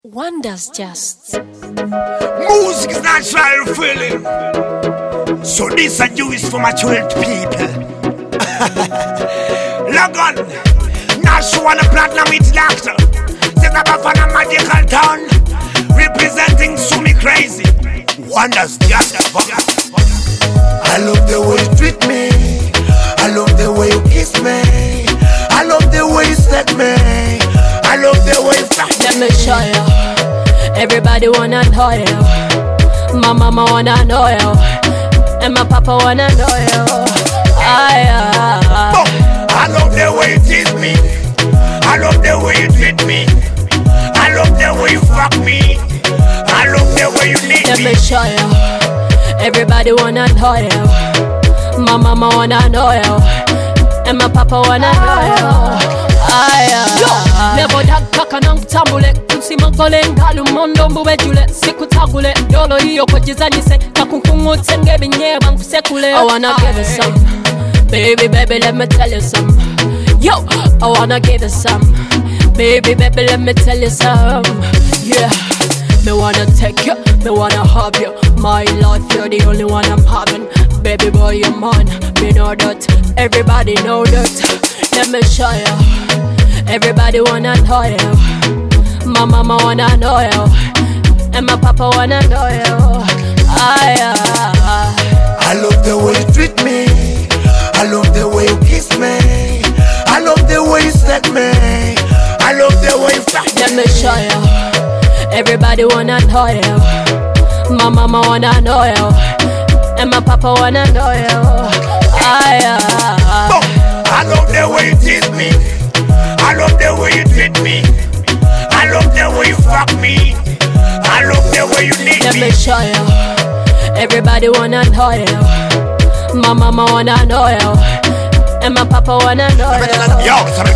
Wonders just. Music is natural feeling. So this a juice for mature people. Log on. Nash one platinum with doctor. Take up from a magical town. Representing Sumi Crazy. Wonders just. I love the way you treat me. I love the way you kiss me. I love the way you set me. I love the way you fuck me. Let me show you. Everybody wanna know you. My mama wanna know you. And my papa wanna know you. I love the way you tease me. I love the way you treat me. I love the way you fuck me. I love the way you need Let me. me show you. Everybody wanna know you. My mama wanna know you. And my papa wanna know you. Never that kaka nang tambule. Simangole ngalu mondo mbube jule. Siku tagule. Yolo hiyo kwa jizanise. Kakunkumutse ngebe nyeba nkusekule. I wanna give you some. Baby, baby, let me tell you some. Yo, I wanna give you some. Baby, baby, let me tell you some. Yeah. Me wanna take you, me wanna hug you. My life, you're the only one I'm having. Baby boy, you're mine, me know that. Everybody know that. Let me show you. Everybody wanna know you. My mama wanna know you. And my papa wanna know you. I love the way you treat me. I love the way you kiss me. I love the way you set me. I love the way you fuck me. Let me show you. Everybody wanna know you. My mama wanna know you. And my papa wanna know you. I love the way you tease me. I love the way you treat me. I love the way you fuck me. I love the way you need Let me. me show you. Everybody wanna know you. My mama wanna know you. And my papa wanna know you. Yo,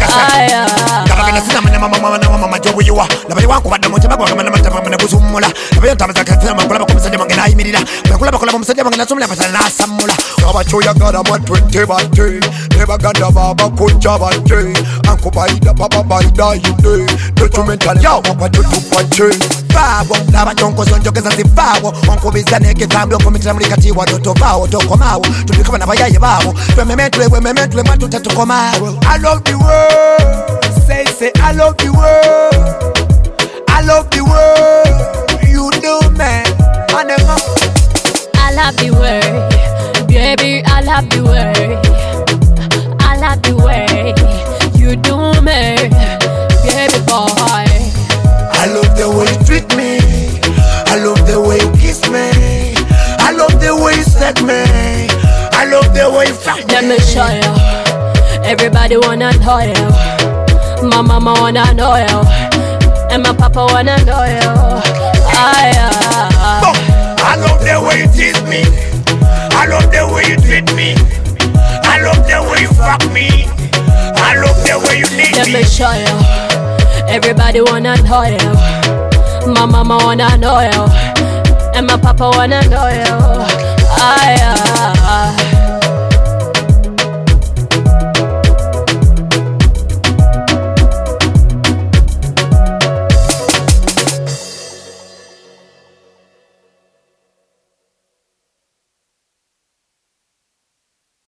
Favo, lava chonko zonjokeza zivavo onkubizane ekitambiro komitira muri kati watoto vao tokomao tulikaba na bayaye babo twememetule mwatu tatukomao. I love the world, say I love the world. I love the world, you do man. I love the way, baby, I love the way. I love the way you do me, baby boy. I love the way you treat me. I love the way you kiss me. I love the way you set me. I love the way you fuck me. Let me show you. Everybody wanna know you. My mama wanna know you. And my papa wanna know you. I love the way you tease me. I love the way you treat me. I love the way you fuck me. I love the way you need Let me. me show you. Everybody wanna know you. My mama wanna know you. And my papa wanna know you.